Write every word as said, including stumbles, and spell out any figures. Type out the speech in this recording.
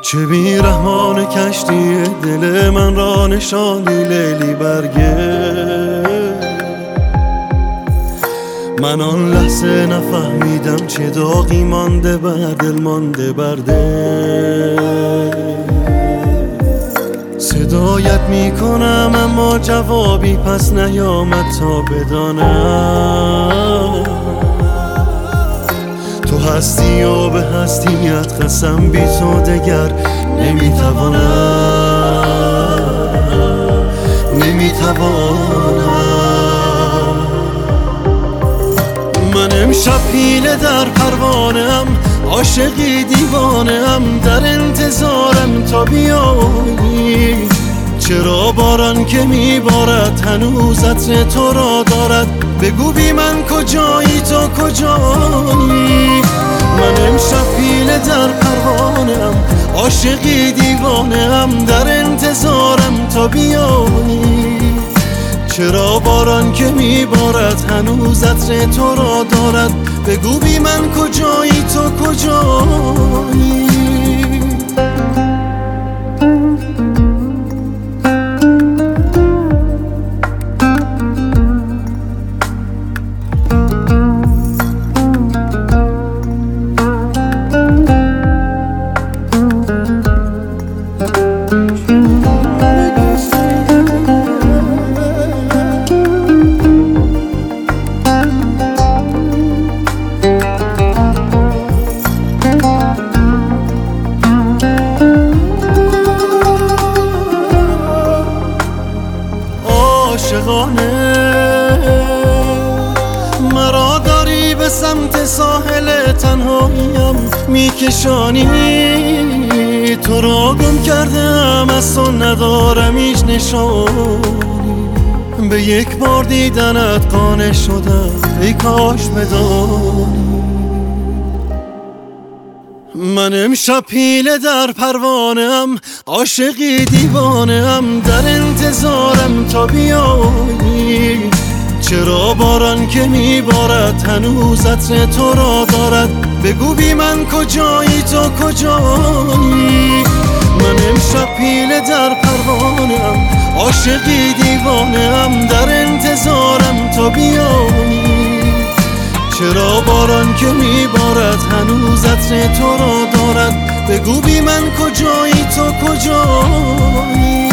چه بی رحمان کشتی دل من را نشانی لیلی برگه. من آن لحظه نفهمیدم چه داغی مانده بر دل مانده بر دل. صدایت میکنم اما جوابی پس نیامد تا بدانم تو هستی و به هستیت قسم بی تو دگر نمیتوانم نمیتوانم. من امشب پیله در پروانه‌ام، عاشقی دیوانه‌ام، در انتظارم تا بیایی. چرا باران که میبارد هنوز عطر تو را دارد؟ بگو بی من کجایی تو کجایی؟ من امشب پیله در پروانه‌ام، عاشقی دیوانه‌ام، در انتظارم تا بیایی. چرا باران که میبارد هنوز عطر تو را دارد؟ بگو بی من کجایی تو کجایی؟ مرا داری به سمت ساحل تنهاییم میکشانی. تو را گم کردم از تو ندارم هیچ نشانی. به یک بار دیدنت قانع شدم ای کاش بدانی. من امشب پیله در پروانه‌ام، عاشقی دیوانه‌ام، در انتظارم تا بیایی. چرا باران که میبارد هنوز عطر تو را دارد؟ بگو بی من کجایی تو کجایی؟ من امشب پیله در پروانه‌ام، عاشقی دیوانه‌ام، در انتظارم تا بیایی. چرا باران که میبارد هنوز عطر تو را دارد؟ بگو بی من کجایی تو کجایی؟